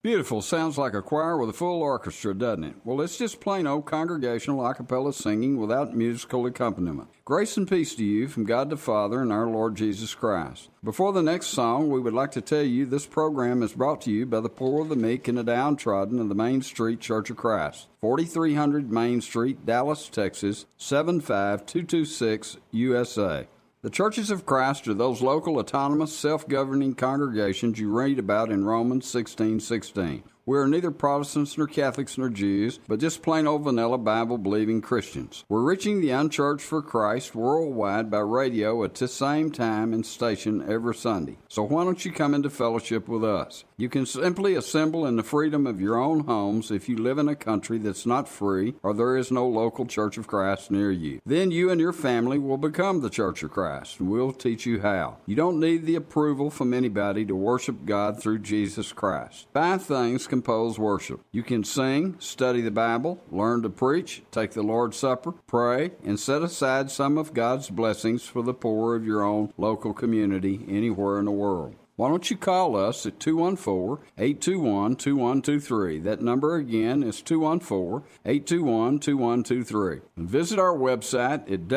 Beautiful. Sounds like a choir with a full orchestra, doesn't it? Well, it's just plain old congregational a cappella singing without musical accompaniment. Grace and peace to you from God the Father and our Lord Jesus Christ. Before the next song, we would like to tell you this program is brought to you by the poor, the meek, and the downtrodden of the Main Street Church of Christ, 4300 Main Street, Dallas, Texas, 75226, USA. The Churches of Christ are those local, autonomous, self-governing congregations you read about in Romans 16:16. We are neither Protestants nor Catholics nor Jews, but just plain old vanilla Bible-believing Christians. We're reaching the unchurched for Christ worldwide by radio at the same time and station every Sunday. So why don't you come into fellowship with us? You can simply assemble in the freedom of your own homes if you live in a country that's not free or there is no local Church of Christ near you. Then you and your family will become the Church of Christ, and we'll teach you how. You don't need the approval from anybody to worship God through Jesus Christ. 5 things compose worship. You can sing, study the Bible, learn to preach, take the Lord's Supper, pray, and set aside some of God's blessings for the poor of your own local community anywhere in the world. Why don't you call us at 214-821-2123. That number again is 214-821-2123. And visit our website at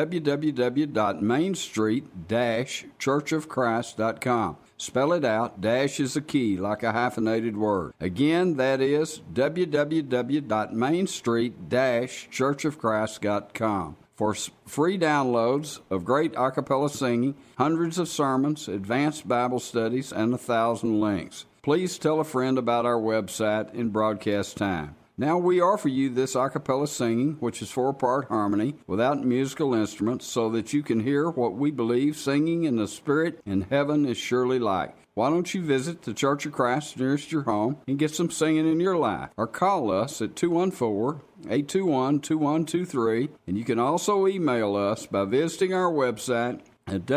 www.mainstreet-churchofchrist.com. Spell it out. Dash is a key, like a hyphenated word. Again, that is www.mainstreet-churchofchrist.com. For free downloads of great a cappella singing, hundreds of sermons, advanced Bible studies, and 1,000 links. Please tell a friend about our website in broadcast time. Now we offer you this a cappella singing, which is 4-part harmony, without musical instruments, so that you can hear what we believe singing in the Spirit in heaven is surely like. Why don't you visit the Church of Christ nearest your home and get some singing in your life? Or call us at 214-821-2123, and you can also email us by visiting our website at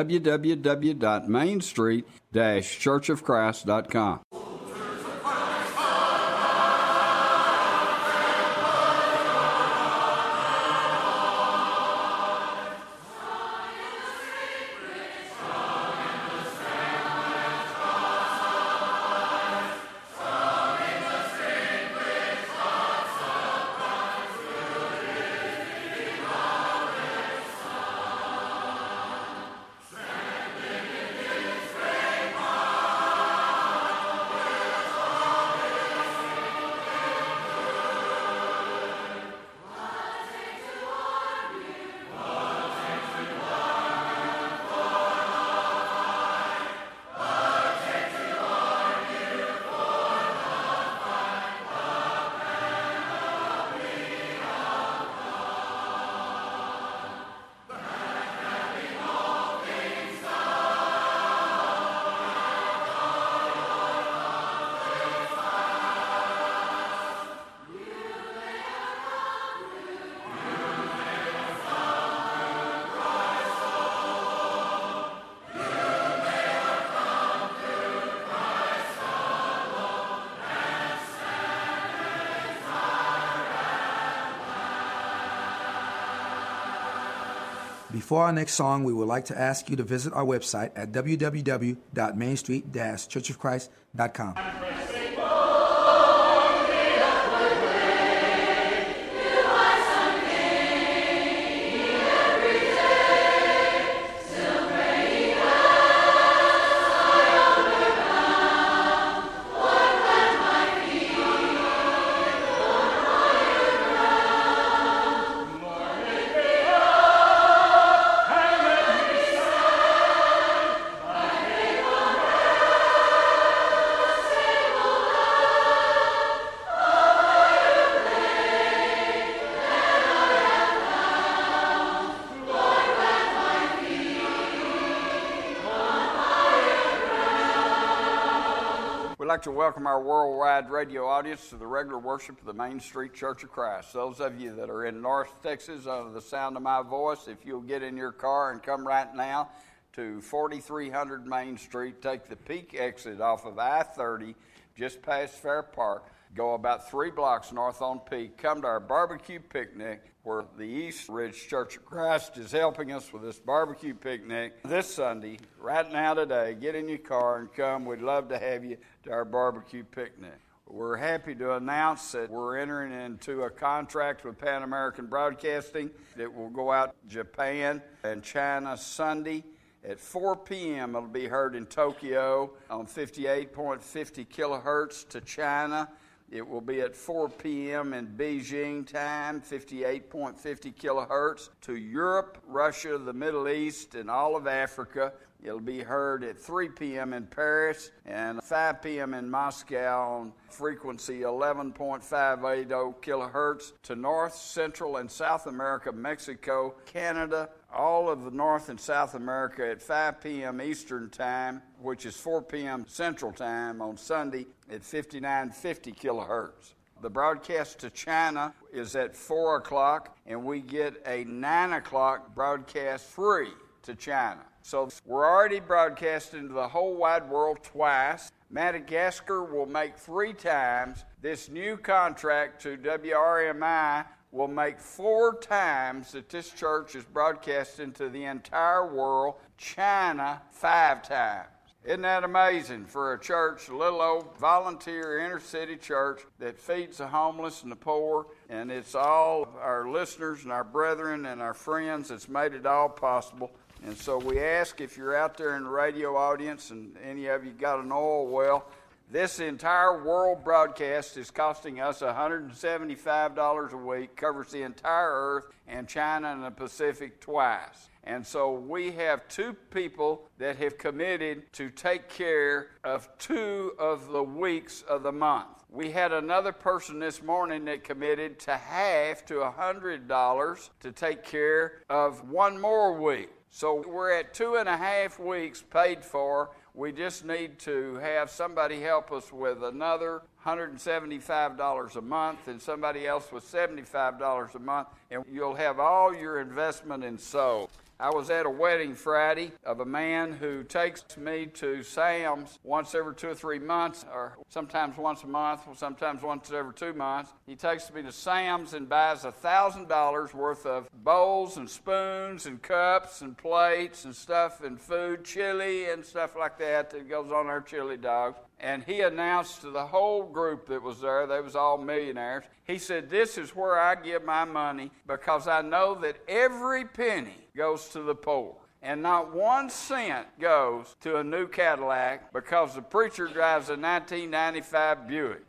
www.mainstreet-churchofchrist.com. Before our next song, we would like to ask you to visit our website at www.mainstreet-churchofchrist.com. We'd like to welcome our worldwide radio audience to the regular worship of the Main Street Church of Christ. Those of you that are in North Texas under the sound of my voice, if you'll get in your car and come right now to 4300 Main Street, take the Peak exit off of I-30 just past Fair Park, go about 3 blocks north on Peak, come to our barbecue picnic where the East Ridge Church of Christ is helping us with this barbecue picnic this Sunday, right now today. Get in your car and come. We'd love to have you to our barbecue picnic. We're happy to announce that we're entering into a contract with Pan American Broadcasting that will go out to Japan and China Sunday at 4 p.m. It'll be heard in Tokyo on 58.50 kilohertz to China. It will be at 4 p.m. in Beijing time, 58.50 kilohertz to Europe, Russia, the Middle East, and all of Africa. It'll be heard at 3 p.m. in Paris and 5 p.m. in Moscow on frequency 11.580 kilohertz to North, Central, and South America, Mexico, Canada, all of the North and South America at 5 p.m. Eastern Time, which is 4 p.m. Central Time on Sunday at 5950 kilohertz. The broadcast to China is at 4 o'clock, and we get a 9 o'clock broadcast free to China. So we're already broadcasting to the whole wide world twice. Madagascar will make 3 times. This new contract to WRMI will make 4 times that this church is broadcasting to the entire world. China 5 times. Isn't that amazing for a church, a little old volunteer inner city church that feeds the homeless and the poor? And it's all our listeners and our brethren and our friends that's made it all possible. And so we ask, if you're out there in the radio audience and any of you got an oil well, this entire world broadcast is costing us $175 a week, covers the entire earth and China and the Pacific twice. And so we have 2 people that have committed to take care of 2 of the weeks of the month. We had another person this morning that committed to half to $100 to take care of 1 more week. So we're at 2.5 weeks paid for. We just need to have somebody help us with another $175 a month and somebody else with $75 a month, and you'll have all your investment in soul. I was at a wedding Friday of a man who takes me to Sam's once every 2 or 3 months, or sometimes once a month, sometimes once every 2 months. He takes me to Sam's and buys $1,000 worth of bowls and spoons and cups and plates and stuff and food, chili and stuff like that goes on our chili dogs. And he announced to the whole group that was there, they was all millionaires, he said, "This is where I give my money because I know that every penny goes to the poor. And not 1 cent goes to a new Cadillac because the preacher drives a 1995 Buick."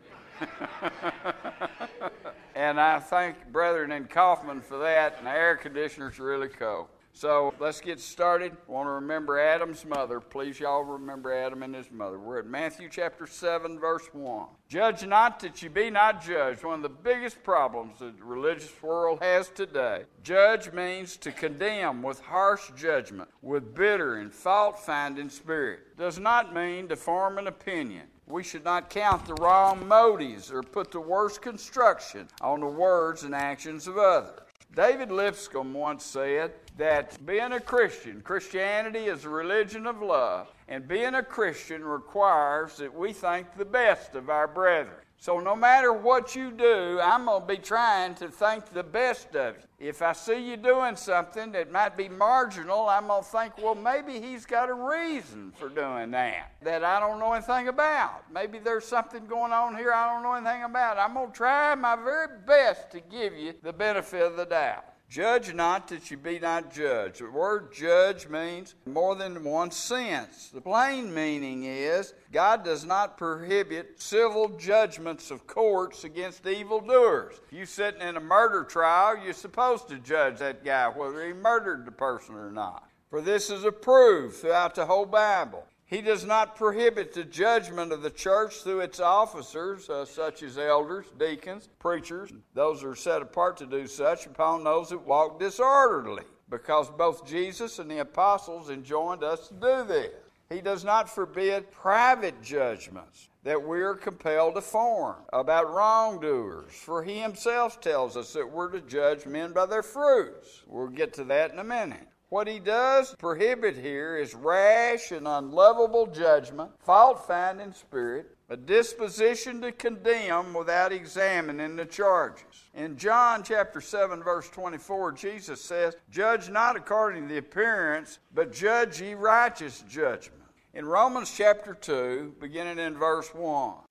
And I thank Brethren in Kaufman for that, and the air conditioner's really cold. So let's get started. I want to remember Adam's mother. Please, y'all remember Adam and his mother. We're at Matthew chapter 7, verse 1. Judge not that you be not judged. One of the biggest problems that the religious world has today. Judge means to condemn with harsh judgment, with bitter and fault-finding spirit. Does not mean to form an opinion. We should not count the wrong motives or put the worst construction on the words and actions of others. David Lipscomb once said that being a Christian, Christianity is a religion of love, and being a Christian requires that we think the best of our brethren. So no matter what you do, I'm going to be trying to think the best of you. If I see you doing something that might be marginal, I'm going to think, well, maybe he's got a reason for doing that I don't know anything about. Maybe there's something going on here I don't know anything about. I'm going to try my very best to give you the benefit of the doubt. Judge not that you be not judged. The word judge means more than one sense. The plain meaning is God does not prohibit civil judgments of courts against evildoers. If you're sitting in a murder trial, you're supposed to judge that guy whether he murdered the person or not. For this is approved throughout the whole Bible. He does not prohibit the judgment of the church through its officers, such as elders, deacons, preachers. Those are set apart to do such upon those that walk disorderly, because both Jesus and the apostles enjoined us to do this. He does not forbid private judgments that we are compelled to form about wrongdoers, for he himself tells us that we're to judge men by their fruits. We'll get to that in a minute. What he does prohibit here is rash and unlovable judgment, fault-finding spirit, a disposition to condemn without examining the charges. In John chapter 7, verse 24, Jesus says, "Judge not according to the appearance, but judge ye righteous judgment." In Romans chapter 2, beginning in verse 1,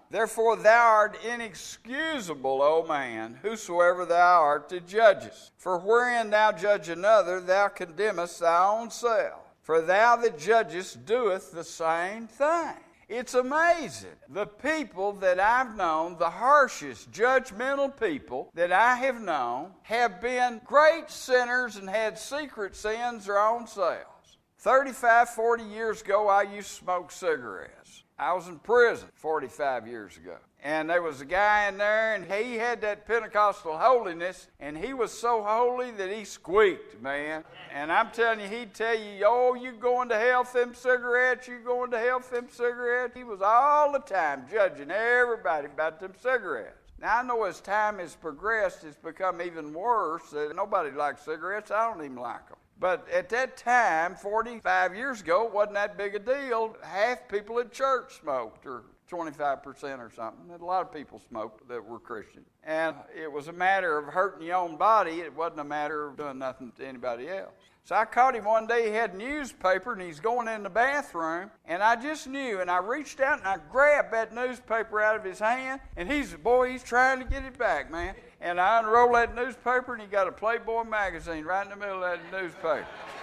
Therefore thou art inexcusable, O man, whosoever thou art that judgest. For wherein thou judge another, thou condemnest thy own self. For thou that judgest doeth the same thing. It's amazing. The people that I've known, the harshest, judgmental people that I have known, have been great sinners and had secret sins their own selves. 35, 40 years ago, I used to smoke cigarettes. I was in prison 45 years ago. And there was a guy in there, and he had that Pentecostal holiness, and he was so holy that he squeaked, man. And I'm telling you, he'd tell you, oh, you going to hell for them cigarettes, you going to hell for them cigarettes. He was all the time judging everybody about them cigarettes. Now, I know as time has progressed, it's become even worse. Nobody likes cigarettes. I don't even like them. But at that time, 45 years ago, it wasn't that big a deal. Half people at church smoked, or 25% or something. A lot of people smoked that were Christian. And it was a matter of hurting your own body. It wasn't a matter of doing nothing to anybody else. So I caught him one day. He had a newspaper, and he's going in the bathroom. And I just knew, and I reached out, and I grabbed that newspaper out of his hand. And he's trying to get it back, man. And I unrolled that newspaper, and he got a Playboy magazine right in the middle of that newspaper.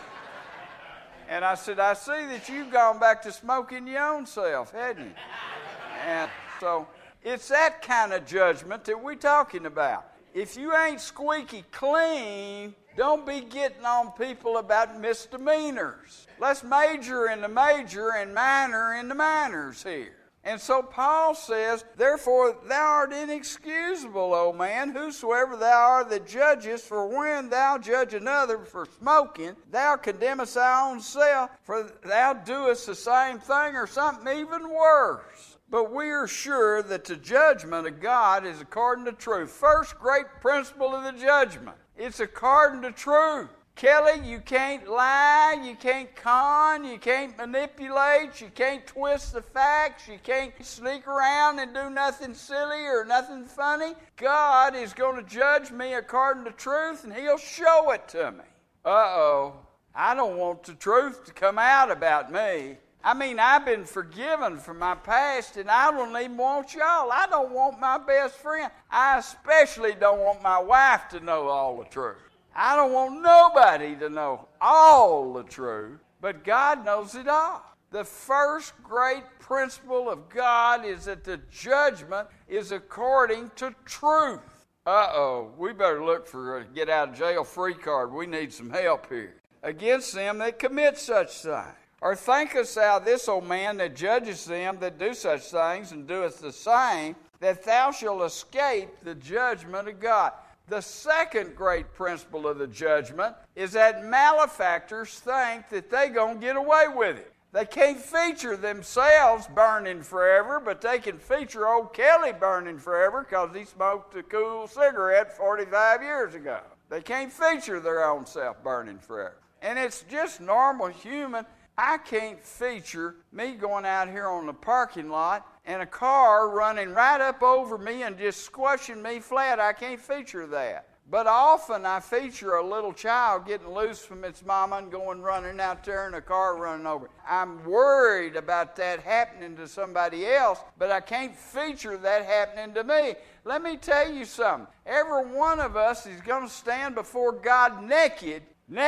And I said, I see that you've gone back to smoking your own self, hadn't you? And so it's that kind of judgment that we're talking about. If you ain't squeaky clean, don't be getting on people about misdemeanors. Let's major in the major and minor in the minors here. And so Paul says, therefore thou art inexcusable, O man, whosoever thou art that judgest, for when thou judge another for smoking, thou condemnest thy own self, for thou doest the same thing or something even worse. But we are sure that the judgment of God is according to truth. First great principle of the judgment. It's according to truth. Kelly, you can't lie, you can't con, you can't manipulate, you can't twist the facts, you can't sneak around and do nothing silly or nothing funny. God is going to judge me according to truth, and He'll show it to me. I don't want the truth to come out about me. I mean, I've been forgiven for my past, and I don't even want y'all. I don't want my best friend. I especially don't want my wife to know all the truth. I don't want nobody to know all the truth, but God knows it all. The first great principle of God is that the judgment is according to truth. We better look for a get out of jail free card. We need some help here. Against them that commit such things. Or thinkest thou this, O man, that judgest them that do such things and doeth the same, that thou shalt escape the judgment of God? The second great principle of the judgment is that malefactors think that they're going to get away with it. They can't feature themselves burning forever, but they can feature old Kelly burning forever because he smoked a cool cigarette 45 years ago. They can't feature their own self burning forever. And it's just normal human. I can't feature me going out here on the parking lot and a car running right up over me and just squashing me flat. I can't feature that. But often I feature a little child getting loose from its mama and going running out there and a car running over. I'm worried about that happening to somebody else, but I can't feature that happening to me. Let me tell you something. Every one of us is going to stand before God naked,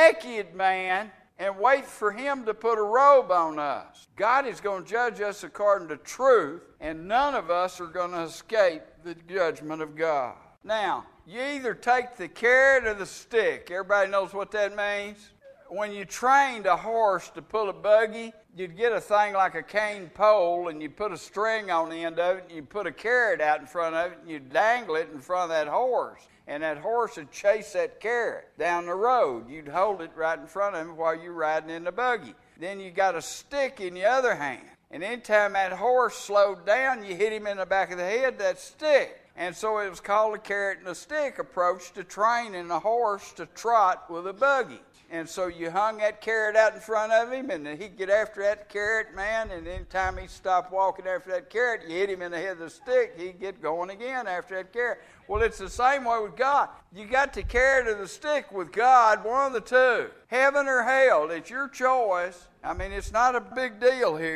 man, and wait for Him to put a robe on us. God is going to judge us according to truth, and none of us are going to escape the judgment of God. Now, you either take the carrot or the stick. Everybody knows what that means? When you trained a horse to pull a buggy, you'd get a thing like a cane pole, and you'd put a string on the end of it, and you'd put a carrot out in front of it, and you'd dangle it in front of that horse. And that horse would chase that carrot down the road. You'd hold it right in front of him while you're riding in the buggy. Then you got a stick in the other hand. And anytime that horse slowed down, you hit him in the back of the head, that stick. And so it was called a carrot and a stick approach to training a horse to trot with a buggy. And so you hung that carrot out in front of him, and he'd get after that carrot, man, and anytime he'd stop walking after that carrot, you hit him in the head of the stick, he'd get going again after that carrot. Well, it's the same way with God. You got the carrot or the stick with God, one of the two. Heaven or hell, it's your choice. I mean, it's not a big deal here.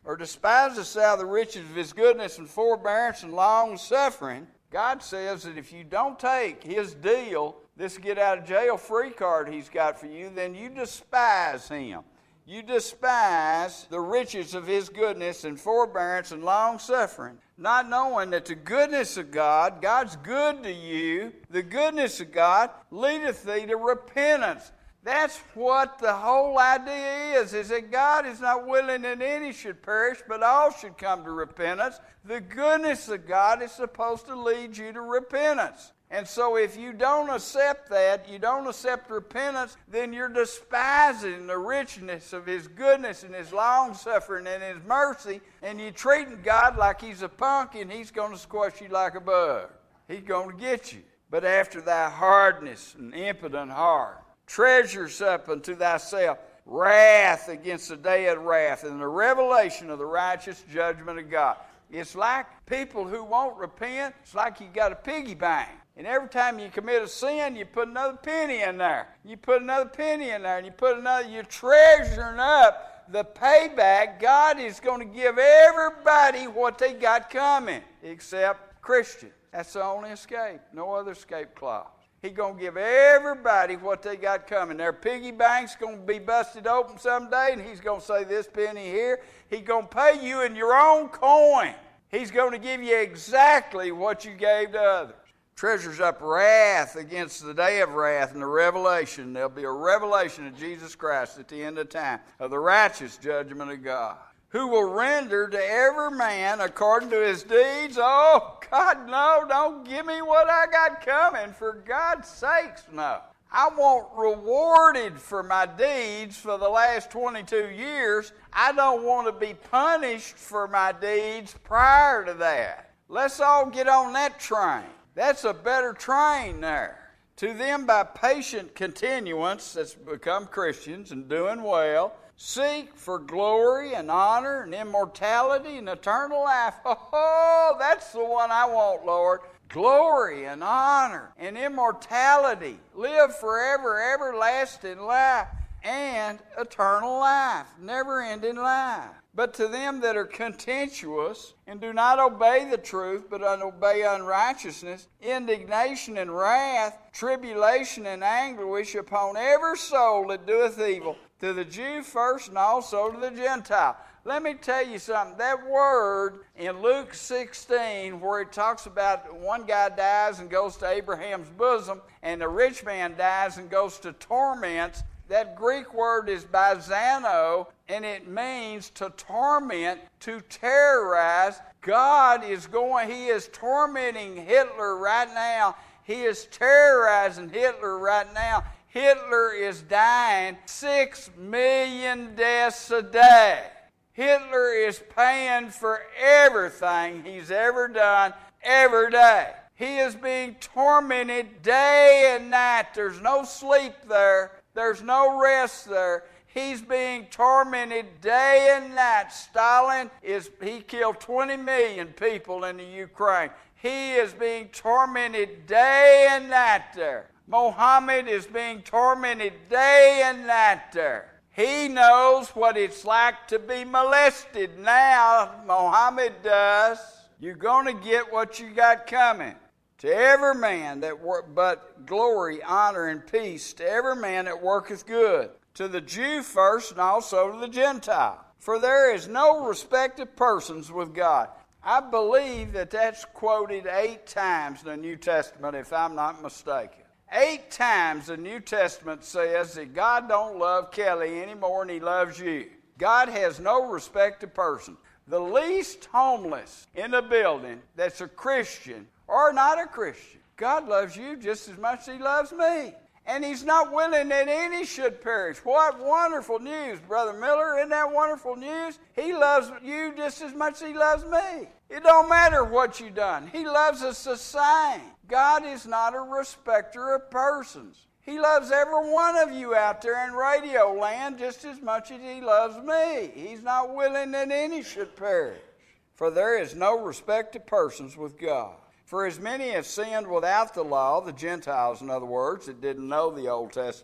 or despisest thou the riches of his goodness and forbearance and long suffering? God says that if you don't take his deal, this get out of jail free card he's got for you, then you despise him. You despise the riches of his goodness and forbearance and long suffering, not knowing that the goodness of God, God's good to you, the goodness of God leadeth thee to repentance. That's what the whole idea is that God is not willing that any should perish, but all should come to repentance. The goodness of God is supposed to lead you to repentance. And so if you don't accept that, you don't accept repentance, then you're despising the richness of his goodness and his long-suffering and his mercy, and you're treating God like he's a punk and he's going to squash you like a bug. He's going to get you. But after thy hardness and impotent heart, treasures up unto thyself wrath against the day of wrath and the revelation of the righteous judgment of God. It's like people who won't repent, it's like you got a piggy bank. And every time you commit a sin, you put another penny in there. You put another penny in there, and you put another. You're treasuring up the payback. God is going to give everybody what they got coming, except Christians. That's the only escape. No other escape clause. He's going to give everybody what they got coming. Their piggy bank's going to be busted open someday, and he's going to say, this penny here. He's going to pay you in your own coin. He's going to give you exactly what you gave to others. Treasures up wrath against the day of wrath and the revelation. There'll be a revelation of Jesus Christ at the end of time, of the righteous judgment of God, who will render to every man according to his deeds. Oh, God, no, don't give me what I got coming. For God's sakes, no. I want rewarded for my deeds for the last 22 years. I don't want to be punished for my deeds prior to that. Let's all get on that train. That's a better train there. To them by patient continuance, that's become Christians and doing well, seek for glory and honor and immortality and eternal life. Oh, that's the one I want, Lord. Glory and honor and immortality. Live forever, everlasting life and eternal life, never-ending life. But to them that are contentious and do not obey the truth, but obey unrighteousness, indignation and wrath, tribulation and anguish upon every soul that doeth evil, to the Jew first and also to the Gentile. Let me tell you something. That word in Luke 16, where it talks about one guy dies and goes to Abraham's bosom, and the rich man dies and goes to torments, that Greek word is bizano, and it means to torment, to terrorize. God is he is tormenting Hitler right now. He is terrorizing Hitler right now. Hitler is dying 6 million deaths a day. Hitler is paying for everything he's ever done every day. He is being tormented day and night. There's no sleep there. There's no rest there. He's being tormented day and night. Stalin he killed 20 million people in the Ukraine. He is being tormented day and night there. Mohammed is being tormented day and night there. He knows what it's like to be molested now. Mohammed does. You're going to get what you got coming. To every man but glory, honor, and peace, to every man that worketh good, to the Jew first and also to the Gentile. For there is no respect of persons with God. I believe that's quoted 8 times in the New Testament, if I'm not mistaken. 8 times the New Testament says that God don't love Kelly any more than he loves you. God has no respect of person. The least homeless in the building that's a Christian or not a Christian, God loves you just as much as he loves me. And he's not willing that any should perish. What wonderful news, Brother Miller. Isn't that wonderful news? He loves you just as much as he loves me. It don't matter what you've done. He loves us the same. God is not a respecter of persons. He loves every one of you out there in radio land just as much as he loves me. He's not willing that any should perish. For there is no respect of persons with God. For as many have sinned without the law, the Gentiles, in other words, that didn't know the Old Testament,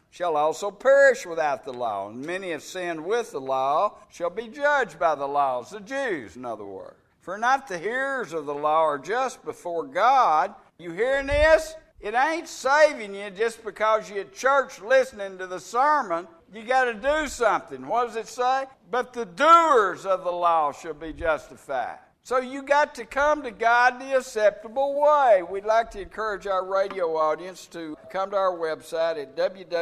shall also perish without the law. And many have sinned with the law shall be judged by the laws, the Jews, in other words. For not the hearers of the law are just before God. You hearing this? It ain't saving you just because you're at church listening to the sermon. You got to do something. What does it say? But the doers of the law shall be justified. So you got to come to God the acceptable way. We'd like to encourage our radio audience to come to our website at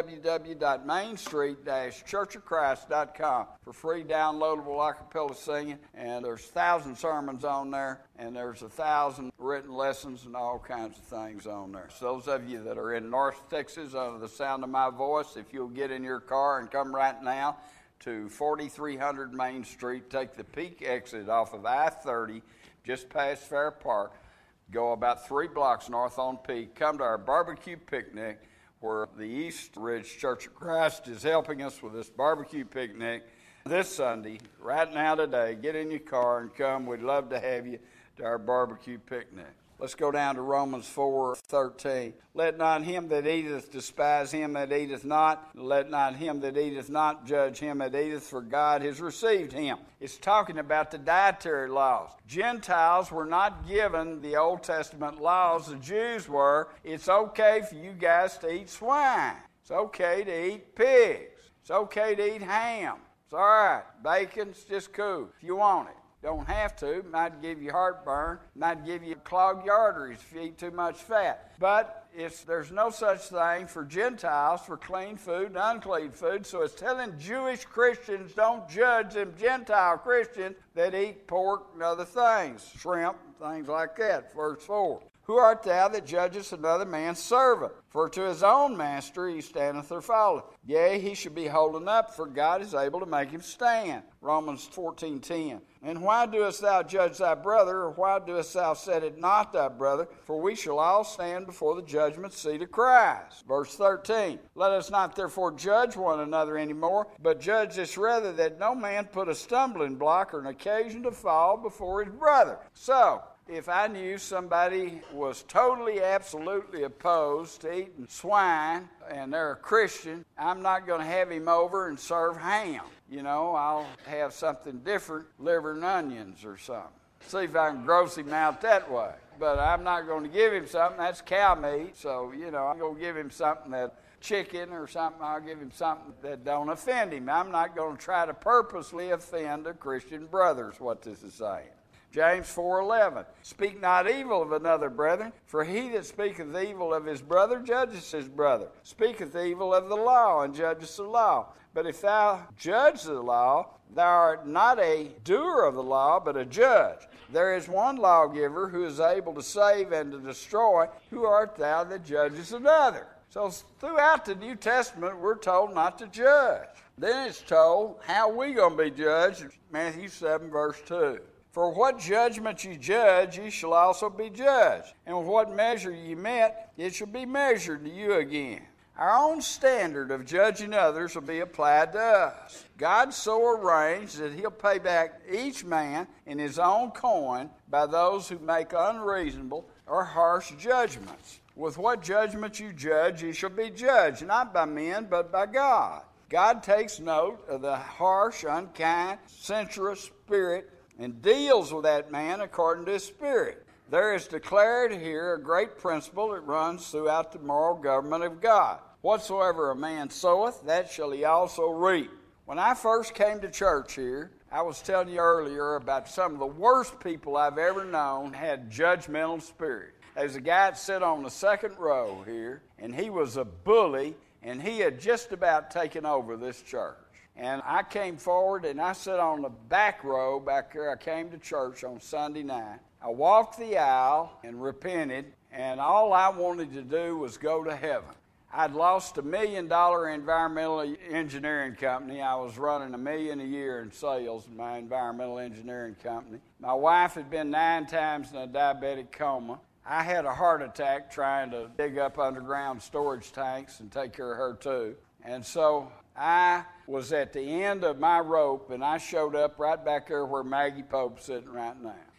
www.mainstreet-churchofchrist.com for free downloadable a cappella singing. And there's 1,000 sermons on there, and there's 1,000 written lessons and all kinds of things on there. So those of you that are in North Texas under the sound of my voice, if you'll get in your car and come right now to 4300 Main Street, take the Peak exit off of I-30 just past Fair Park, go about 3 blocks north on Peak, come to our barbecue picnic where the East Ridge Church of Christ is helping us with this barbecue picnic this Sunday, right now today. Get in your car and come. We'd love to have you to our barbecue picnic. Let's go down to Romans 4:13. Let not him that eateth despise him that eateth not. Let not him that eateth not judge him that eateth, for God has received him. It's talking about the dietary laws. Gentiles were not given the Old Testament laws. The Jews were. It's okay for you guys to eat swine. It's okay to eat pigs. It's okay to eat ham. It's all right. Bacon's just cool if you want it. Don't have to. Might give you heartburn. Might give you clogged arteries if you eat too much fat. But there's no such thing for Gentiles for clean food and unclean food. So it's telling Jewish Christians don't judge them Gentile Christians that eat pork and other things, shrimp, things like that. Verse 4. Who art thou that judgest another man's servant? For to his own master he standeth or falleth. Yea, he should be holding up, for God is able to make him stand. Romans 14:10. And why doest thou judge thy brother, or why doest thou set it not thy brother? For we shall all stand before the judgment seat of Christ. Verse 13. Let us not therefore judge one another any more, but judge this rather, that no man put a stumbling block or an occasion to fall before his brother. So, if I knew somebody was totally, absolutely opposed to eating swine and they're a Christian, I'm not going to have him over and serve ham. You know, I'll have something different, liver and onions or something. See if I can gross him out that way. But I'm not going to give him something that's cow meat. So, you know, I'm going to give him something that chicken or something. I'll give him something that don't offend him. I'm not going to try to purposely offend a Christian brother is what this is saying. James 4:11, speak not evil of another, brethren, for he that speaketh evil of his brother judgeth his brother. Speaketh evil of the law, and judgeth the law. But if thou judge the law, thou art not a doer of the law, but a judge. There is one lawgiver who is able to save and to destroy. Who art thou that judgest another? So throughout the New Testament, we're told not to judge. Then it's told how we going to be judged. Matthew 7, verse 2. For what judgment you judge, ye shall also be judged. And with what measure ye met, it shall be measured to you again. Our own standard of judging others will be applied to us. God so arranged that he'll pay back each man in his own coin by those who make unreasonable or harsh judgments. With what judgment you judge, ye shall be judged, not by men, but by God. God takes note of the harsh, unkind, censorious spirit and deals with that man according to his spirit. There is declared here a great principle that runs throughout the moral government of God. Whatsoever a man soweth, that shall he also reap. When I first came to church here, I was telling you earlier about some of the worst people I've ever known had judgmental spirit. There's a guy that sat on the second row here, and he was a bully, and he had just about taken over this church. And I came forward and I sat on the back row back there. I came to church on Sunday night. I walked the aisle and repented, and all I wanted to do was go to heaven. I'd lost $1 million environmental engineering company. I was running $1 million a year in sales in my environmental engineering company. My wife had been 9 times in a diabetic coma. I had a heart attack trying to dig up underground storage tanks and take care of her too. And so I was at the end of my rope, and I showed up right back there where Maggie Pope's sitting right now.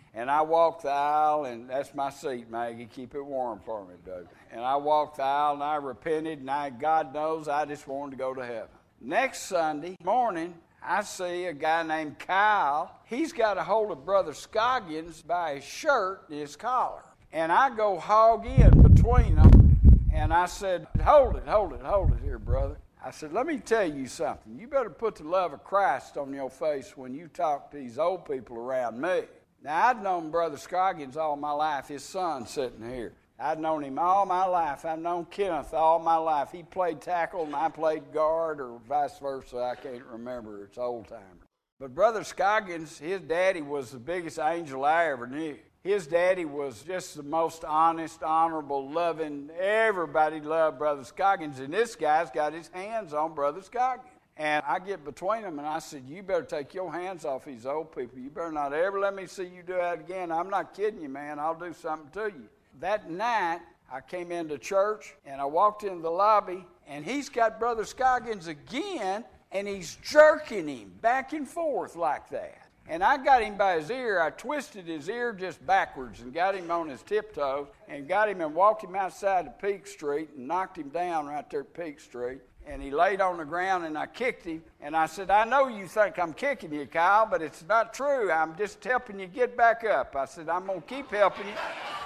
And I walked the aisle, and that's my seat, Maggie. Keep it warm for me, Doug. And I walked the aisle, and I repented, and God knows I just wanted to go to heaven. Next Sunday morning, I see a guy named Kyle. He's got a hold of Brother Scoggins by his shirt and his collar. And I go hog in between them, and I said, hold it here, brother. I said, let me tell you something. You better put the love of Christ on your face when you talk to these old people around me. Now, I'd known Brother Scoggins all my life. His son's sitting here. I'd known him all my life. I've known Kenneth all my life. He played tackle and I played guard, or vice versa. I can't remember. It's old-timer. But Brother Scoggins, his daddy was the biggest angel I ever knew. His daddy was just the most honest, honorable, loving. Everybody loved Brother Scoggins, and this guy's got his hands on Brother Scoggins. And I get between them, and I said, you better take your hands off these old people. You better not ever let me see you do that again. I'm not kidding you, man. I'll do something to you. That night, I came into church, and I walked into the lobby, and he's got Brother Scoggins again, and he's jerking him back and forth like that. And I got him by his ear. I twisted his ear just backwards and got him on his tiptoes and got him and walked him outside to Peak Street and knocked him down right there at Peak Street. And he laid on the ground, and I kicked him. And I said, I know you think I'm kicking you, Kyle, but it's not true. I'm just helping you get back up. I said, I'm going to keep helping you.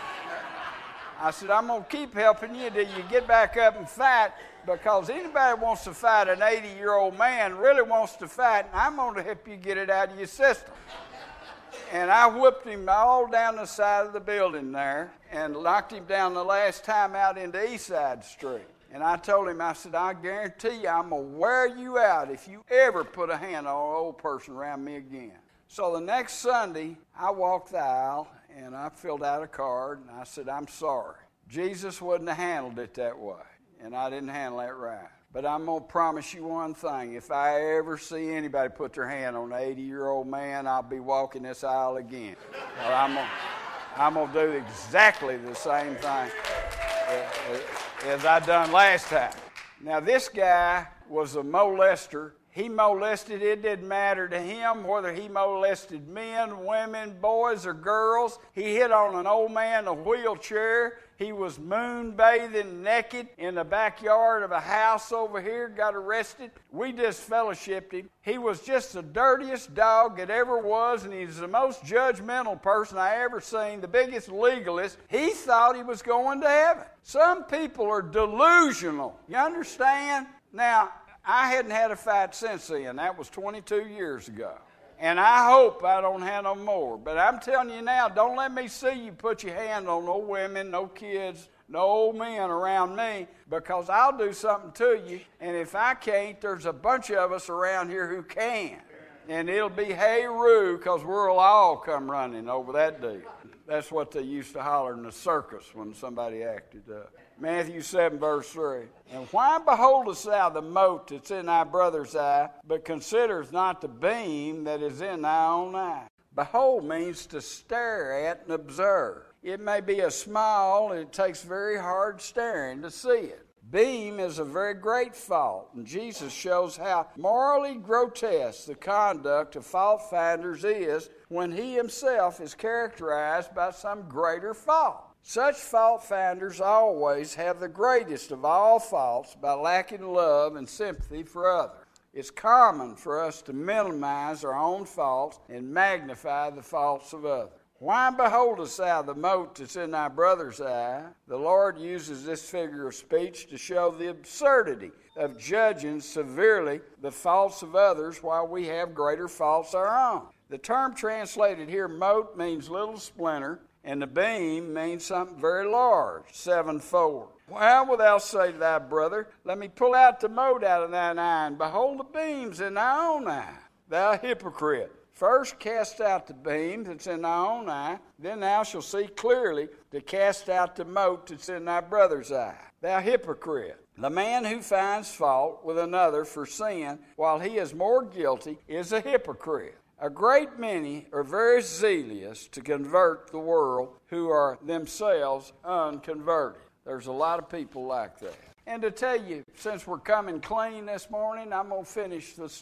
I said, I'm going to keep helping you till you get back up and fight, because anybody that wants to fight an 80-year-old man really wants to fight, and I'm going to help you get it out of your system. And I whipped him all down the side of the building there and knocked him down the last time out into East Side Street. And I told him, I said, I guarantee you I'm going to wear you out if you ever put a hand on an old person around me again. So the next Sunday, I walked the aisle, and I filled out a card, and I said, I'm sorry. Jesus wouldn't have handled it that way, and I didn't handle it right. But I'm going to promise you one thing. If I ever see anybody put their hand on an 80-year-old man, I'll be walking this aisle again. Or I'm going to do exactly the same thing as I done last time. Now, this guy was a molester. He molested. It didn't matter to him whether he molested men, women, boys, or girls. He hit on an old man in a wheelchair. He was moonbathing naked in the backyard of a house over here, got arrested. We just fellowshipped him. He was just the dirtiest dog that ever was, and he's the most judgmental person I ever seen, the biggest legalist. He thought he was going to heaven. Some people are delusional. You understand? Now, I hadn't had a fight since then. That was 22 years ago. And I hope I don't have no more. But I'm telling you now, don't let me see you put your hand on no women, no kids, no old men around me, because I'll do something to you. And if I can't, there's a bunch of us around here who can. And it'll be hey-roo, because we'll all come running over that deal. That's what they used to holler in the circus when somebody acted up. Matthew 7, verse 3. And why beholdest thou the mote that's in thy brother's eye, but considerest not the beam that is in thy own eye? Behold means to stare at and observe. It may be a small, and it takes very hard staring to see it. Beam is a very great fault, and Jesus shows how morally grotesque the conduct of fault finders is when he himself is characterized by some greater fault. Such fault finders always have the greatest of all faults by lacking love and sympathy for others. It's common for us to minimize our own faults and magnify the faults of others. Why beholdest thou the mote that's in thy brother's eye? The Lord uses this figure of speech to show the absurdity of judging severely the faults of others while we have greater faults our own. The term translated here, mote, means little splinter, and the beam means something very large, 7-fold. Why wilt thou say to thy brother, let me pull out the mote out of thine eye, and behold the beams in thy own eye? Thou hypocrite, first cast out the beam that's in thy own eye, then thou shalt see clearly to cast out the mote that's in thy brother's eye. Thou hypocrite, the man who finds fault with another for sin while he is more guilty is a hypocrite. A great many are very zealous to convert the world who are themselves unconverted. There's a lot of people like that. And to tell you, since we're coming clean this morning, I'm going to finish the story.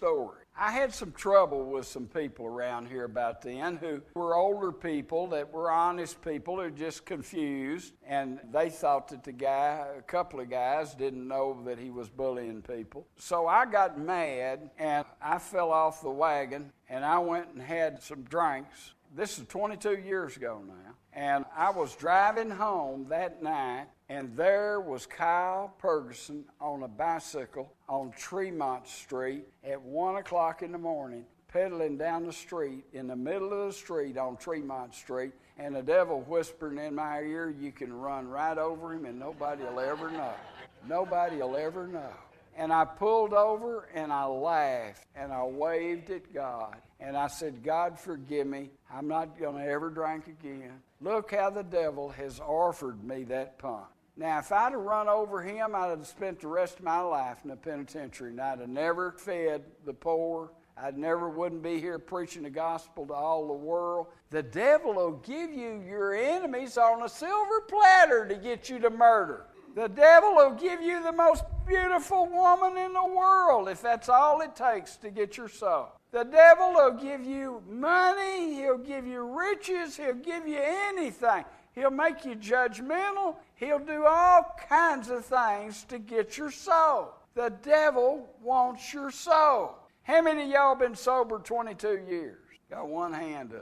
I had some trouble with some people around here about then who were older people that were honest people who were just confused, and they thought that a couple of guys didn't know that he was bullying people. So I got mad and I fell off the wagon and I went and had some drinks. This is 22 years ago now. And I was driving home that night, and there was Kyle Ferguson on a bicycle on Tremont Street at 1 o'clock in the morning, pedaling down the street in the middle of the street on Tremont Street, and the devil whispering in my ear, you can run right over him and nobody will ever know. Nobody will ever know. And I pulled over and I laughed and I waved at God. And I said, God, forgive me. I'm not going to ever drink again. Look how the devil has offered me that punt. Now, if I'd have run over him, I'd have spent the rest of my life in the penitentiary. And I'd have never fed the poor. I wouldn't be here preaching the gospel to all the world. The devil will give you your enemies on a silver platter to get you to murder. The devil will give you the most beautiful woman in the world if that's all it takes to get your soul. The devil will give you money. He'll give you riches. He'll give you anything. He'll make you judgmental. He'll do all kinds of things to get your soul. The devil wants your soul. How many of y'all been sober 22 years? Got one hand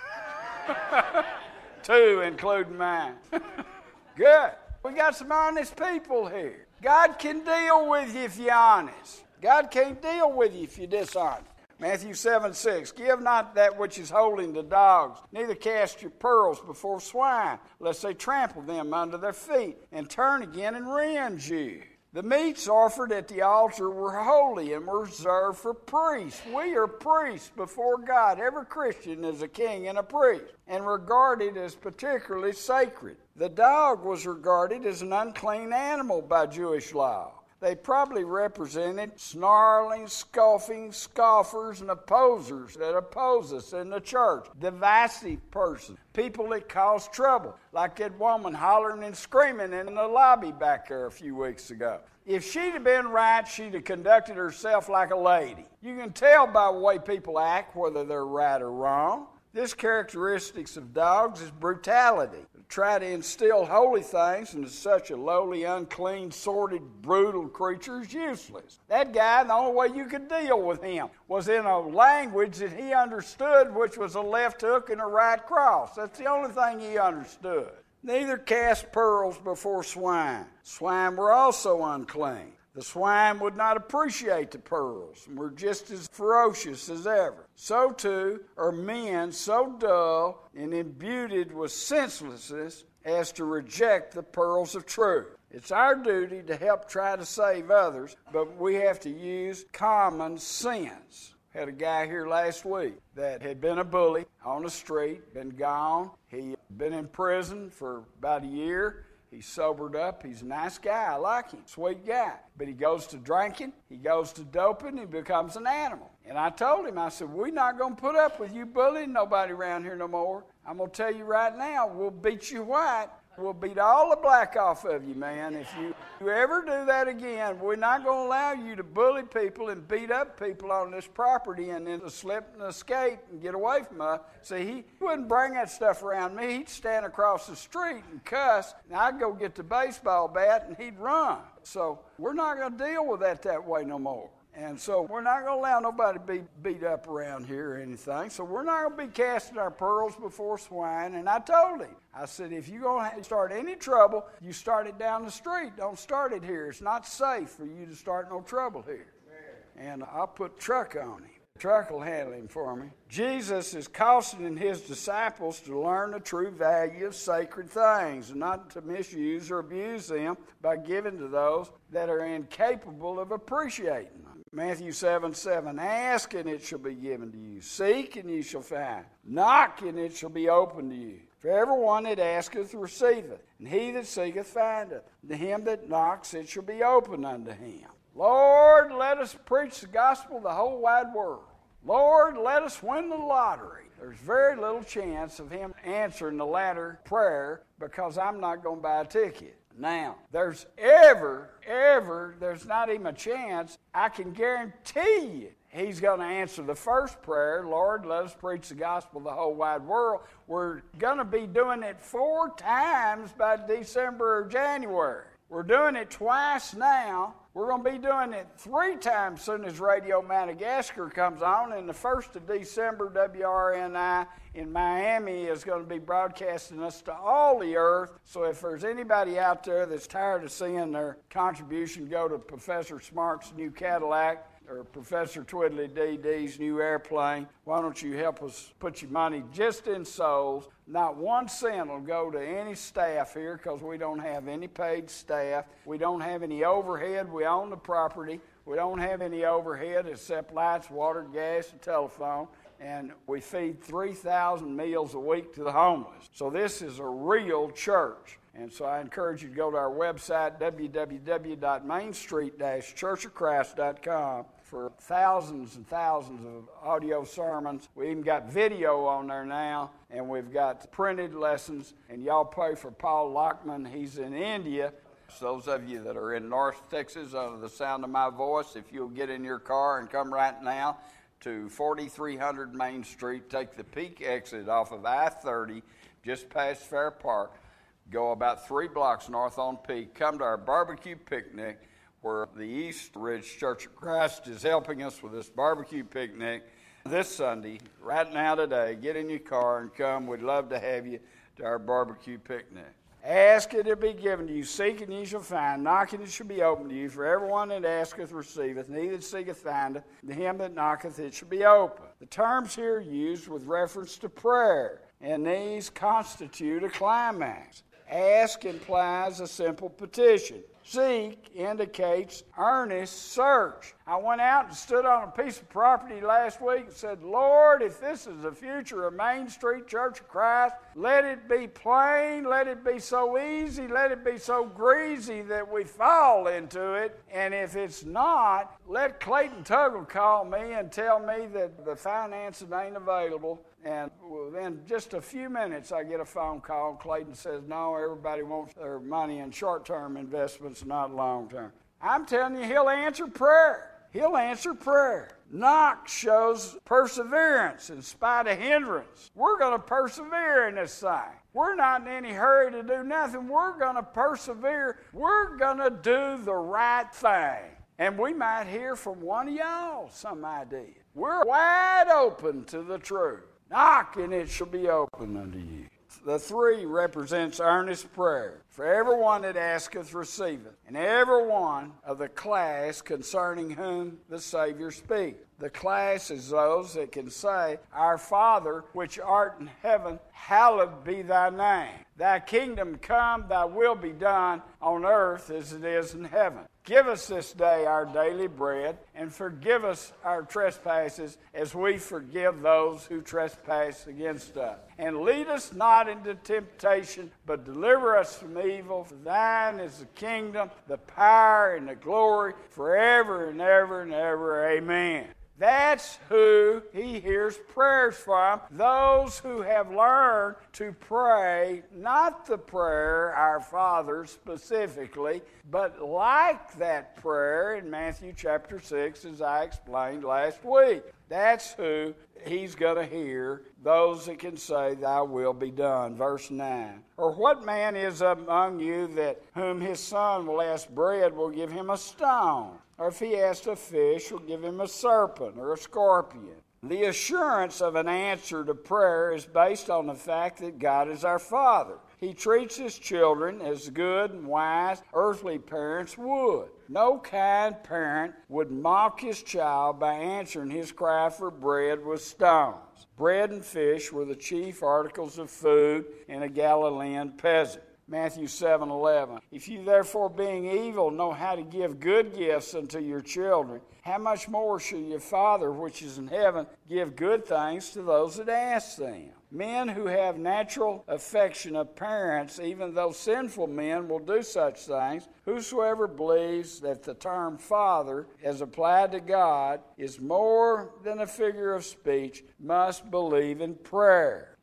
up. Two, including mine. Good. We got some honest people here. God can deal with you if you're honest. God can't deal with you if you're dishonest. Matthew 7:6, give not that which is holy to dogs, neither cast your pearls before swine, lest they trample them under their feet, and turn again and rend you. The meats offered at the altar were holy and were reserved for priests. We are priests before God. Every Christian is a king and a priest, and regarded as particularly sacred. The dog was regarded as an unclean animal by Jewish law. They probably represented snarling, scoffing, scoffers, and opposers that oppose us in the church. Divisive persons, people that cause trouble, like that woman hollering and screaming in the lobby back there a few weeks ago. If she'd have been right, she'd have conducted herself like a lady. You can tell by the way people act whether they're right or wrong. This characteristics of dogs is brutality. Try to instill holy things into such a lowly, unclean, sordid, brutal creature is useless. That guy, the only way you could deal with him was in a language that he understood, which was a left hook and a right cross. That's the only thing he understood. Neither cast pearls before swine. Swine were also unclean. The swine would not appreciate the pearls and were just as ferocious as ever. So too are men so dull and imbued with senselessness as to reject the pearls of truth. It's our duty to help try to save others, but we have to use common sense. Had a guy here last week that had been a bully on the street, been gone. He had been in prison for about a year. He's sobered up. He's a nice guy. I like him. Sweet guy. But he goes to drinking. He goes to doping. He becomes an animal. And I told him, I said, we're not going to put up with you bullying nobody around here no more. I'm going to tell you right now, we'll beat you white. We'll beat all the black off of you, man. If you ever do that again, we're not going to allow you to bully people and beat up people on this property and then to slip and escape and get away from us. See, he wouldn't bring that stuff around me. He'd stand across the street and cuss, and I'd go get the baseball bat and he'd run. So we're not going to deal with that way no more. And so we're not going to allow nobody to be beat up around here or anything. So we're not going to be casting our pearls before swine. And I told him, I said, if you're going to start any trouble, you start it down the street. Don't start it here. It's not safe for you to start no trouble here. And I'll put truck on him. Truck will handle him for me. Jesus is cautioning his disciples to learn the true value of sacred things and not to misuse or abuse them by giving to those that are incapable of appreciating them. Matthew 7:7, ask and it shall be given to you. Seek and you shall find. Knock and it shall be opened to you. For everyone that asketh receiveth, and he that seeketh findeth. To him that knocks it shall be opened unto him. Lord, let us preach the gospel to the whole wide world. Lord, let us win the lottery. There's very little chance of him answering the latter prayer because I'm not going to buy a ticket. Now, there's not even a chance, I can guarantee you, he's going to answer the first prayer, Lord, let us preach the gospel to the whole wide world. We're going to be doing it 4 times by December or January. We're doing it twice now. We're going to be doing it 3 times soon as Radio Madagascar comes on. And the 1st of December, WRNI in Miami is going to be broadcasting us to all the earth. So if there's anybody out there that's tired of seeing their contribution go to Professor Smart's new Cadillac or Professor Twiddly D's new airplane, why don't you help us put your money just in souls? Not 1 cent will go to any staff here because we don't have any paid staff. We don't have any overhead. We own the property. We don't have any overhead except lights, water, gas, and telephone. And we feed 3,000 meals a week to the homeless. So this is a real church. And so I encourage you to go to our website, www.mainstreet-churchofchrist.com, for thousands and thousands of audio sermons. We even got video on there now, and we've got printed lessons. And y'all pray for Paul Lockman. He's in India. So those of you that are in North Texas under the sound of my voice, if you'll get in your car and come right now to 4300 Main Street, take the Peak exit off of I-30 just past Fair Park, go about 3 blocks north on Peak, come to our barbecue picnic where the East Ridge Church of Christ is helping us with this barbecue picnic this Sunday, right now today. Get in your car and come. We'd love to have you to our barbecue picnic. Ask it, it be given to you. Seek, and ye shall find. Knock, and it shall be opened to you. For everyone that asketh receiveth, and he that seeketh findeth. To him that knocketh it shall be opened. The terms here used with reference to prayer, and these constitute a climax. Ask implies a simple petition. Seek indicates earnest search. I went out and stood on a piece of property last week and said, Lord, if this is the future of Main Street Church of Christ, let it be plain, let it be so easy, let it be so greasy that we fall into it. And if it's not, let Clayton Tuggle call me and tell me that the financing ain't available. And within just a few minutes, I get a phone call. Clayton says, no, everybody wants their money in short-term investments, not long-term. I'm telling you, he'll answer prayer. He'll answer prayer. Knock shows perseverance in spite of hindrance. We're going to persevere in this thing. We're not in any hurry to do nothing. We're going to persevere. We're going to do the right thing. And we might hear from one of y'all some idea. We're wide open to the truth. Knock, and it shall be open unto you. The 3 represents earnest prayer. For everyone that asketh receiveth, and every one of the class concerning whom the Savior speaks. The class is those that can say, Our Father, which art in heaven, hallowed be thy name. Thy kingdom come, thy will be done on earth as it is in heaven. Give us this day our daily bread, and forgive us our trespasses as we forgive those who trespass against us. And lead us not into temptation, but deliver us from evil. For thine is the kingdom, the power, and the glory forever and ever and ever. Amen. That's who he hears prayers from. Those who have learned to pray, not the prayer, Our Father specifically, but like that prayer in Matthew chapter 6, as I explained last week. That's who he's going to hear, those that can say, Thy will be done. Verse 9. Or what man is among you that whom his son will ask bread will give him a stone? Or if he asks a fish, will give him a serpent or a scorpion? The assurance of an answer to prayer is based on the fact that God is our Father. He treats his children as good and wise earthly parents would. No kind parent would mock his child by answering his cry for bread with stones. Bread and fish were the chief articles of food in a Galilean peasant. Matthew 7:11. If you therefore, being evil, know how to give good gifts unto your children, how much more shall your Father which is in heaven give good things to those that ask them? Men who have natural affection of parents, even though sinful men will do such things, whosoever believes that the term Father, as applied to God, is more than a figure of speech, must believe in prayer.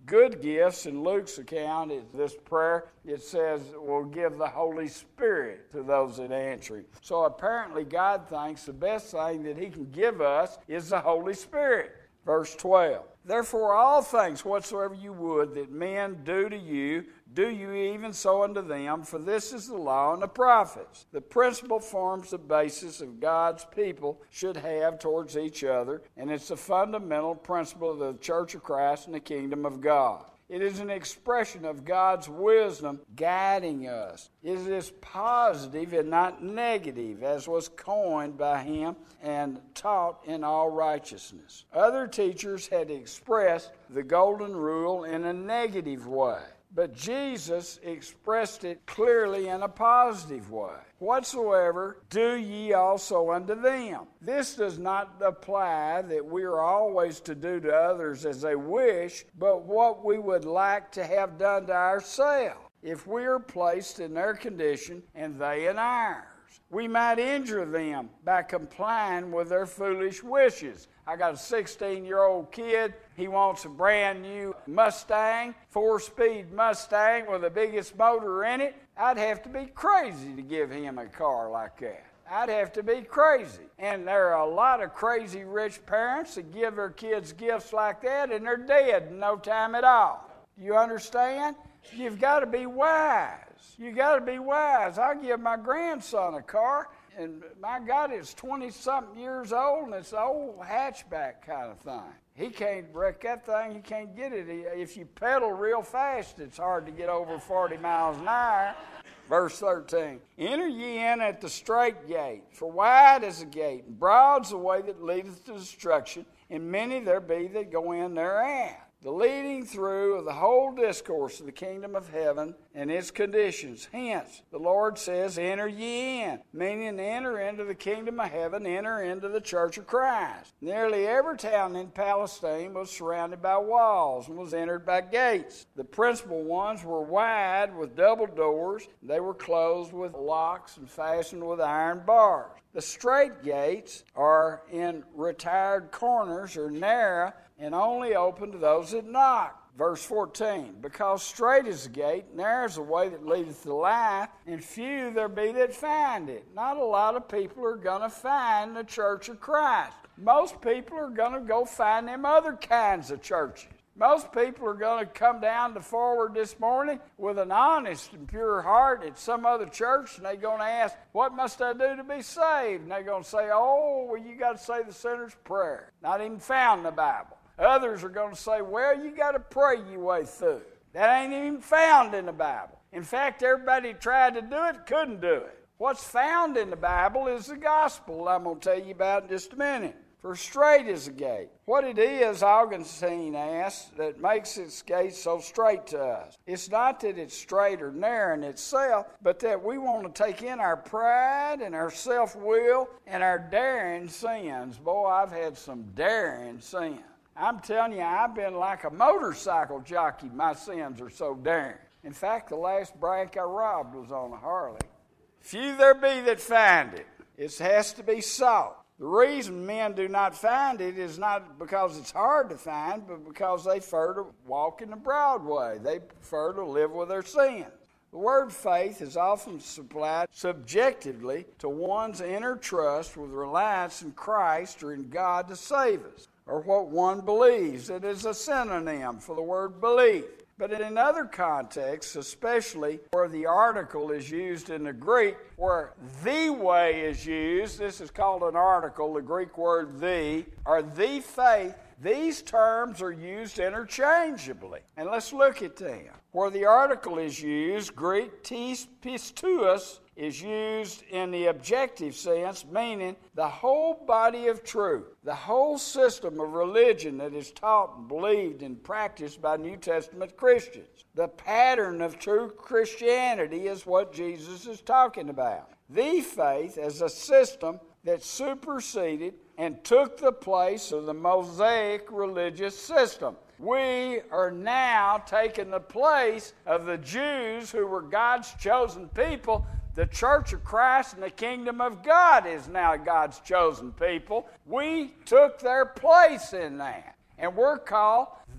good gifts. In Luke's account, this prayer, it says, will give the Holy Spirit to those that answer him. So apparently God thinks the best thing that he can give us is the Holy Spirit. Verse 12, therefore all things whatsoever you would that men do to you, do you even so unto them, for this is the law and the prophets. The principle forms the basis of God's people should have towards each other, and it's the fundamental principle of the Church of Christ and the kingdom of God. It is an expression of God's wisdom guiding us. It is positive and not negative, as was coined by him and taught in all righteousness. Other teachers had expressed the golden rule in a negative way, but Jesus expressed it clearly in a positive way. Whatsoever do ye also unto them. This does not apply that we are always to do to others as they wish, but what we would like to have done to ourselves, if we are placed in their condition and they in ours. We might injure them by complying with their foolish wishes. I got a 16-year-old kid. He wants a brand new Mustang, 4-speed Mustang with the biggest motor in it. I'd have to be crazy to give him a car like that. I'd have to be crazy. And there are a lot of crazy rich parents that give their kids gifts like that, and they're dead in no time at all. You understand? You've got to be wise. You got to be wise. I give my grandson a car, and my God, it's 20-something years old, and it's an old hatchback kind of thing. He can't wreck that thing. He can't get it. If you pedal real fast, it's hard to get over 40 miles an hour. Verse 13, enter ye in at the strait gate, for wide is the gate, and broad's the way that leadeth to destruction, and many there be that go in thereat. The leading through of the whole discourse of the kingdom of heaven and its conditions. Hence, the Lord says, enter ye in, meaning enter into the kingdom of heaven, enter into the Church of Christ. Nearly every town in Palestine was surrounded by walls and was entered by gates. The principal ones were wide with double doors. They were closed with locks and fastened with iron bars. The strait gates are in retired corners or narrow and only open to those that knock. Verse 14, because strait is the gate, narrow is the way that leadeth to life, and few there be that find it. Not a lot of people are going to find the Church of Christ. Most people are going to go find them other kinds of churches. Most people are going to come down to Forward this morning with an honest and pure heart at some other church, and they're going to ask, what must I do to be saved? And they're going to say, oh, well, you got to say the sinner's prayer. Not even found in the Bible. Others are going to say, well, you got to pray your way through. That ain't even found in the Bible. In fact, everybody tried to do it, couldn't do it. What's found in the Bible is the gospel I'm going to tell you about in just a minute. For strait is the gate. What it is, Augustine asks, that makes its gate so straight to us. It's not that it's straight or narrow in itself, but that we want to take in our pride and our self-will and our daring sins. Boy, I've had some daring sins. I'm telling you, I've been like a motorcycle jockey. My sins are so daring. In fact, the last bank I robbed was on a Harley. Few there be that find it. It has to be sought. The reason men do not find it is not because it's hard to find, but because they prefer to walk in the broad way. They prefer to live with their sins. The word faith is often supplied subjectively to one's inner trust with reliance in Christ or in God to save us, or what one believes. It is a synonym for the word belief. But in other contexts, especially where the article is used in the Greek, where the way is used, this is called an article, the Greek word the, or the faith, these terms are used interchangeably. And let's look at them. Where the article is used, Greek tis pistuos, is used in the objective sense, meaning the whole body of truth, the whole system of religion that is taught and believed and practiced by New Testament Christians. The pattern of true Christianity is what Jesus is talking about. The faith as a system that superseded and took the place of the Mosaic religious system. We are now taking the place of the Jews who were God's chosen people. The Church of Christ and the kingdom of God is now God's chosen people. We took their place in that. And we're called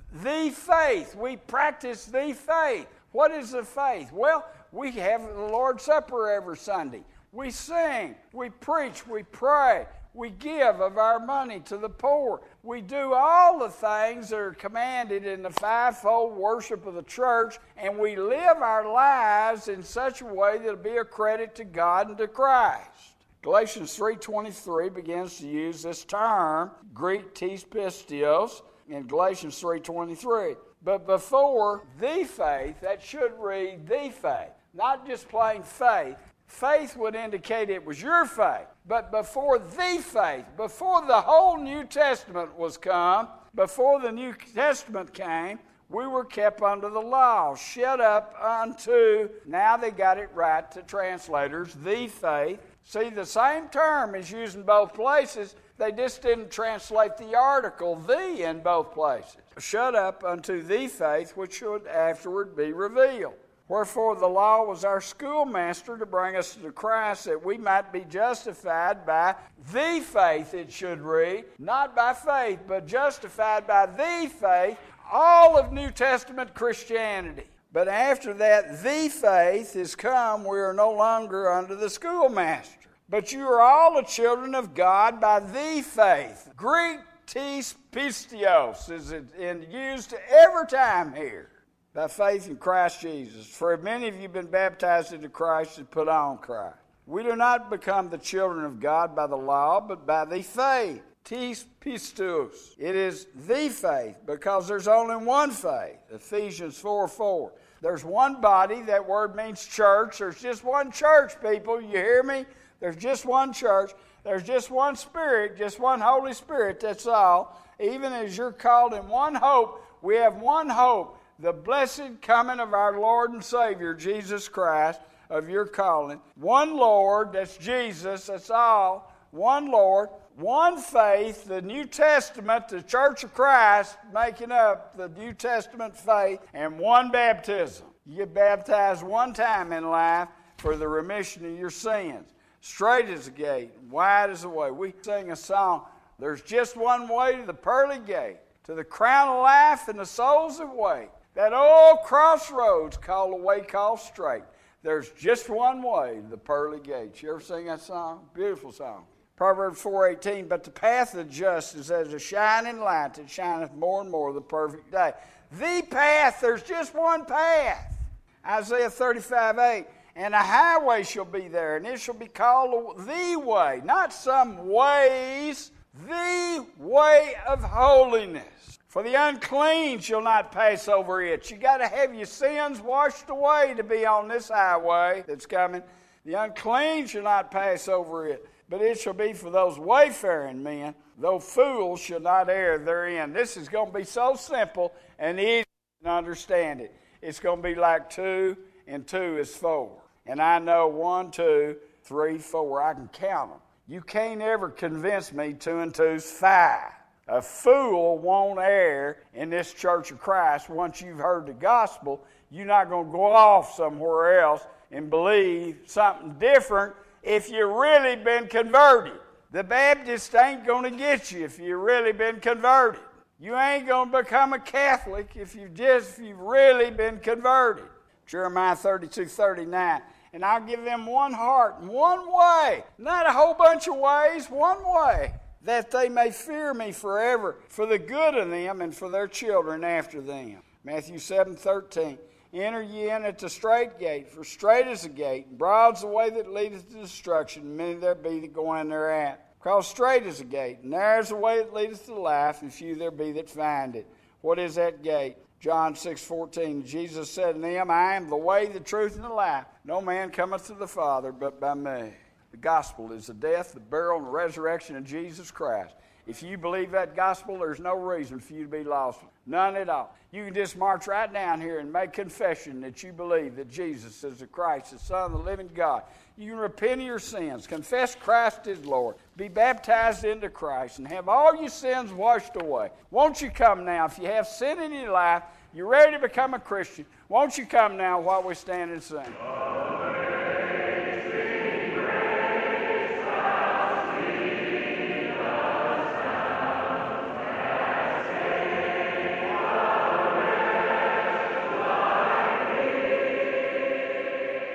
the faith. We practice the faith. What is the faith? Well, we have the Lord's Supper every Sunday. We sing, we preach, we pray, we give of our money to the poor. We do all the things that are commanded in the fivefold worship of the church, and we live our lives in such a way that it'll be a credit to God and to Christ. Galatians 3:23 begins to use this term, Greek tis pistios, in Galatians 3:23. But before the faith, that should read the faith, not just plain faith. Faith would indicate it was your faith. But before the faith, before the whole New Testament was come, before the New Testament came, we were kept under the law, shut up unto, now they got it right to translators, the faith. See, the same term is used in both places. They just didn't translate the article, the, in both places. Shut up unto the faith, which should afterward be revealed. Wherefore the law was our schoolmaster to bring us to Christ, that we might be justified by the faith, it should read. Not by faith, but justified by the faith, all of New Testament Christianity. But after that, the faith is come, we are no longer under the schoolmaster. But you are all the children of God by the faith. Greek tis pistios is used every time here. By faith in Christ Jesus. For many of you have been baptized into Christ and put on Christ. We do not become the children of God by the law, but by the faith. Tis pistos. It is the faith, because there's only one faith. Ephesians 4:4. There's one body. That word means church. There's just one church, people. You hear me? There's just one church. There's just one Spirit, just one Holy Spirit. That's all. Even as you're called in one hope, we have one hope. The blessed coming of our Lord and Savior, Jesus Christ, of your calling. One Lord, that's Jesus, that's all. One Lord, one faith, the New Testament, the Church of Christ, making up the New Testament faith, and one baptism. You get baptized one time in life for the remission of your sins. Straight is the gate, wide is the way. We sing a song, there's just one way to the pearly gate, to the crown of life and the souls that wait. That old crossroads called the way called straight. There's just one way to the pearly gates. You ever sing that song? Beautiful song. Proverbs 4:18, but the path of the just is as a shining light that shineth more and more the perfect day. The path, there's just one path. Isaiah 35:8, and a highway shall be there, and it shall be called the way, not some ways, the way of holiness. For the unclean shall not pass over it. You got to have your sins washed away to be on this highway that's coming. The unclean shall not pass over it, but it shall be for those wayfaring men, though fools shall not err therein. This is going to be so simple and easy to understand it. It's going to be like 2 and 2 is 4. And I know 1, 2, 3, 4. I can count them. You can't ever convince me 2 and 2 is 5. A fool won't err in this Church of Christ. Once you've heard the gospel, you're not going to go off somewhere else and believe something different if you've really been converted. The Baptist ain't going to get you if you've really been converted. You ain't going to become a Catholic if you've really been converted. Jeremiah 32:39. And I'll give them one heart and one way, not a whole bunch of ways, one way, that they may fear me forever, for the good of them and for their children after them. Matthew 7:13. Enter ye in at the strait gate, for strait is the gate, and broad's the way that leadeth to destruction, and many there be that go in thereat. Because strait is the gate, and narrow is the way that leadeth to life, and few there be that find it. What is that gate? John 6:14. Jesus said to them, I am the way, the truth, and the life. No man cometh to the Father but by me. The gospel is the death, the burial, and the resurrection of Jesus Christ. If you believe that gospel, there's no reason for you to be lost. None at all. You can just march right down here and make confession that you believe that Jesus is the Christ, the Son of the living God. You can repent of your sins, confess Christ is Lord, be baptized into Christ, and have all your sins washed away. Won't you come now? If you have sin in your life, you're ready to become a Christian, won't you come now while we stand and sing?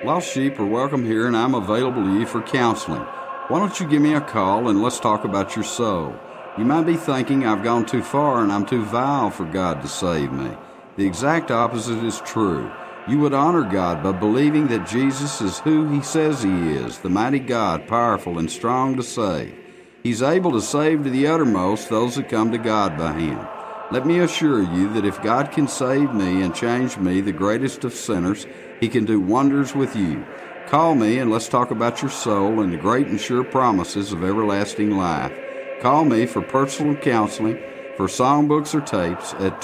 Lost sheep are welcome here, and I'm available to you for counseling. Why don't you give me a call and let's talk about your soul? You might be thinking I've gone too far and I'm too vile for God to save me. The exact opposite is true. You would honor God by believing that Jesus is who He says He is, the mighty God, powerful and strong to save. He's able to save to the uttermost those that come to God by Him. Let me assure you that if God can save me and change me, the greatest of sinners, He can do wonders with you. Call me and let's talk about your soul and the great and sure promises of everlasting life. Call me for personal counseling, for songbooks or tapes at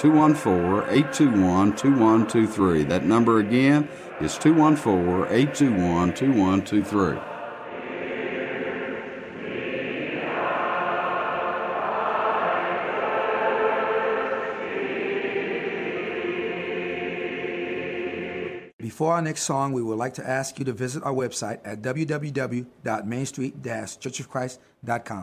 214-821-2123. That number again is 214-821-2123. Before our next song, we would like to ask you to visit our website at www.mainstreet-churchofchrist.com.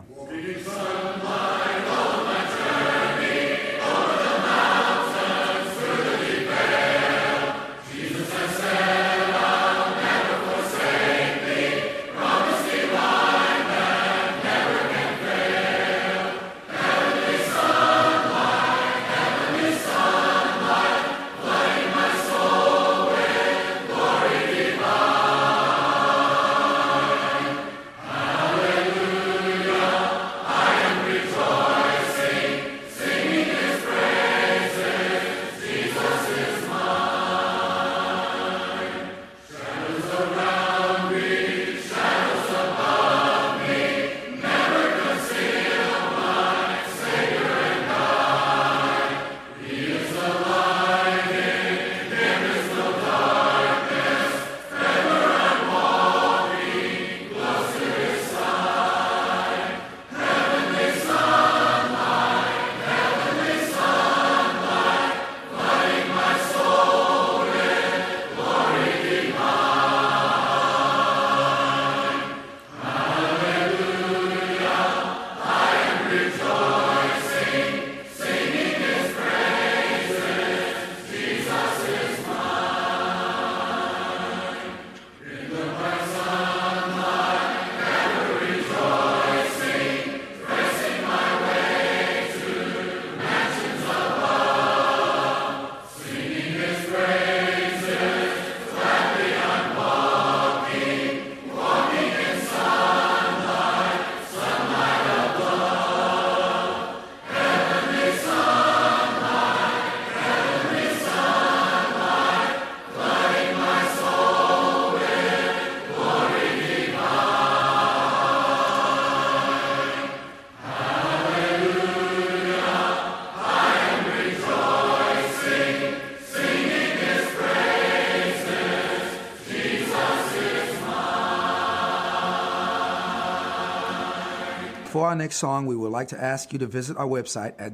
For our next song, we would like to ask you to visit our website at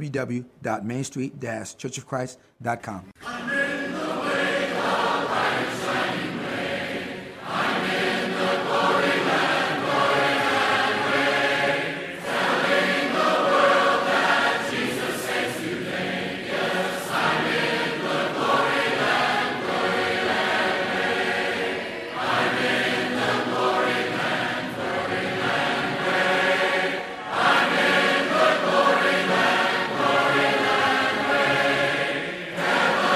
www.mainstreet-churchofchrist.com. Heaven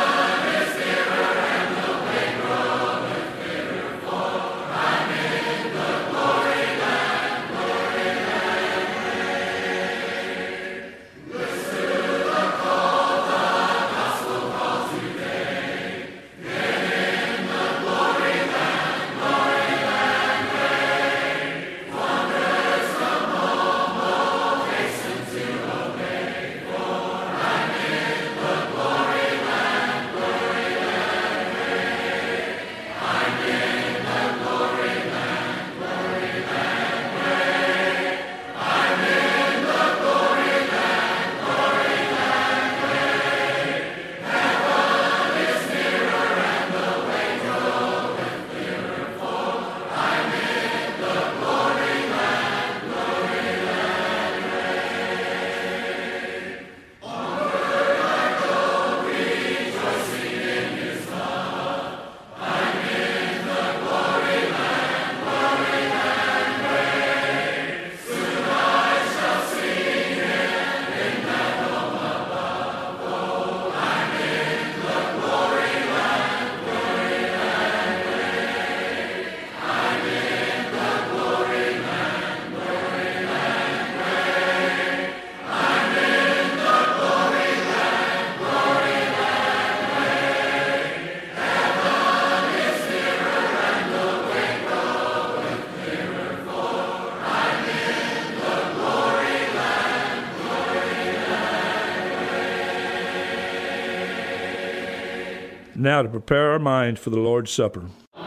now to prepare our minds for the Lord's Supper.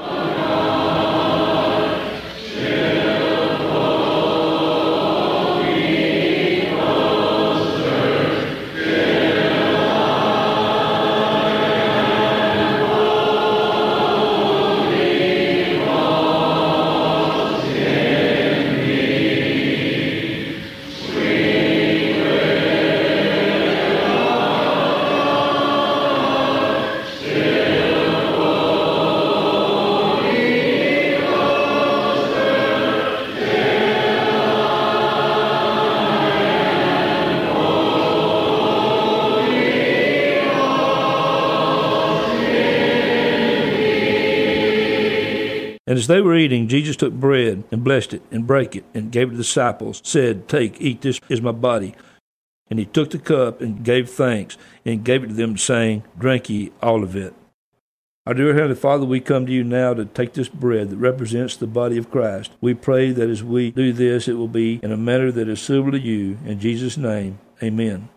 And as they were eating, Jesus took bread and blessed it and brake it and gave it to the disciples, said, "Take, eat, this is my body." And he took the cup and gave thanks and gave it to them, saying, "Drink ye all of it." Our dear Heavenly Father, we come to you now to take this bread that represents the body of Christ. We pray that as we do this, it will be in a manner that is suitable to you. In Jesus' name, amen.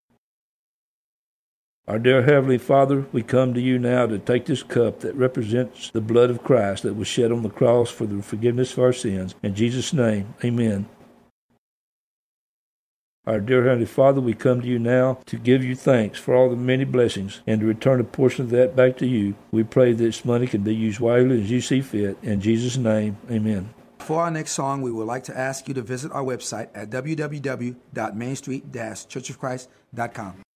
Our dear Heavenly Father, we come to you now to take this cup that represents the blood of Christ that was shed on the cross for the forgiveness of our sins. In Jesus' name, amen. Our dear Heavenly Father, we come to you now to give you thanks for all the many blessings and to return a portion of that back to you. We pray that this money can be used wisely as you see fit. In Jesus' name, amen. For our next song, we would like to ask you to visit our website at www.mainstreet-churchofchrist.com.